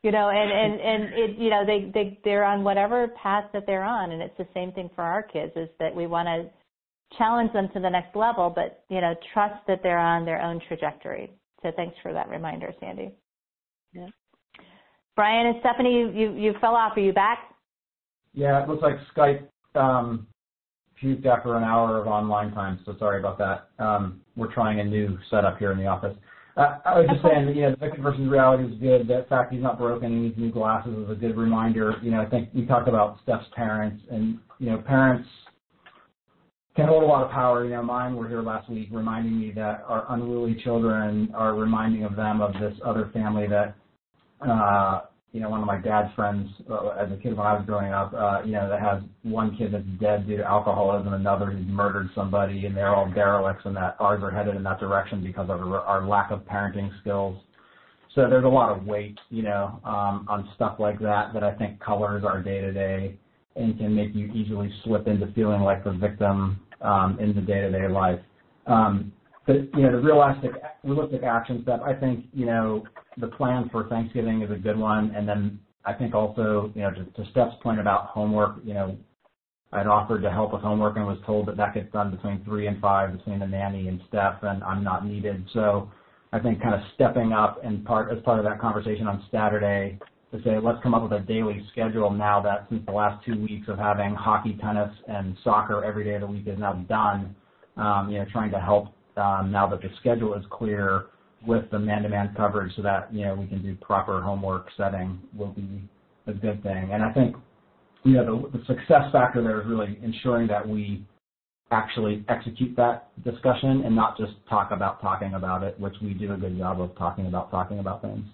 and they're on whatever path that they're on, and it's the same thing for our kids, is that we want to challenge them to the next level, but trust that they're on their own trajectory. So thanks for that reminder, Sandy. Yeah. Brian and Stephanie, you fell off. Are you back? Yeah, it looks like Skype puked after an hour of online time, so sorry about that. We're trying a new setup here in the office. I was just saying that, the fiction versus reality is good. The fact he's not broken, he needs new glasses is a good reminder. I think we talked about Steph's parents, and, parents can hold a lot of power. Mine were here last week reminding me that our unruly children are reminding of them of this other family that, one of my dad's friends as a kid when I was growing up, that has one kid that's dead due to alcoholism, another who's murdered somebody, and they're all derelicts, and that ours are headed in that direction because of our lack of parenting skills. So there's a lot of weight, on stuff like that I think colors our day-to-day and can make you easily slip into feeling like the victim in the day-to-day life. But, the realistic action step, I think, the plan for Thanksgiving is a good one. And then I think also, to Steph's point about homework, I'd offered to help with homework and was told that gets done between 3 and 5 between the nanny and Steph, and I'm not needed. So I think kind of stepping up as part of that conversation on Saturday to say, let's come up with a daily schedule now that since the last 2 weeks of having hockey, tennis, and soccer every day of the week is now done, trying to help now that the schedule is clear with the man-to-man coverage so that, we can do proper homework setting will be a good thing. And I think, the success factor there is really ensuring that we actually execute that discussion and not just talking about it, which we do a good job of talking about things.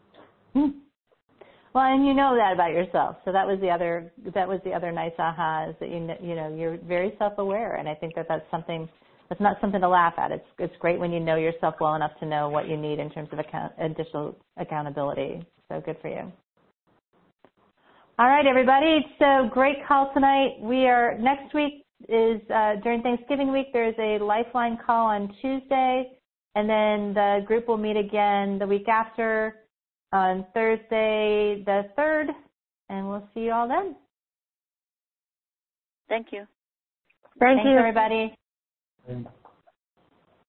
Well, and you know that about yourself. So that was the other nice aha, is that you're very self-aware, and I think that's something. It's not something to laugh at. It's great when you know yourself well enough to know what you need in terms of additional accountability. So good for you. All right, everybody. So great call tonight. Next week is during Thanksgiving week. There's a Lifeline call on Tuesday, and then the group will meet again the week after on Thursday the 3rd, and we'll see you all then. Thank you. Thanks, everybody. And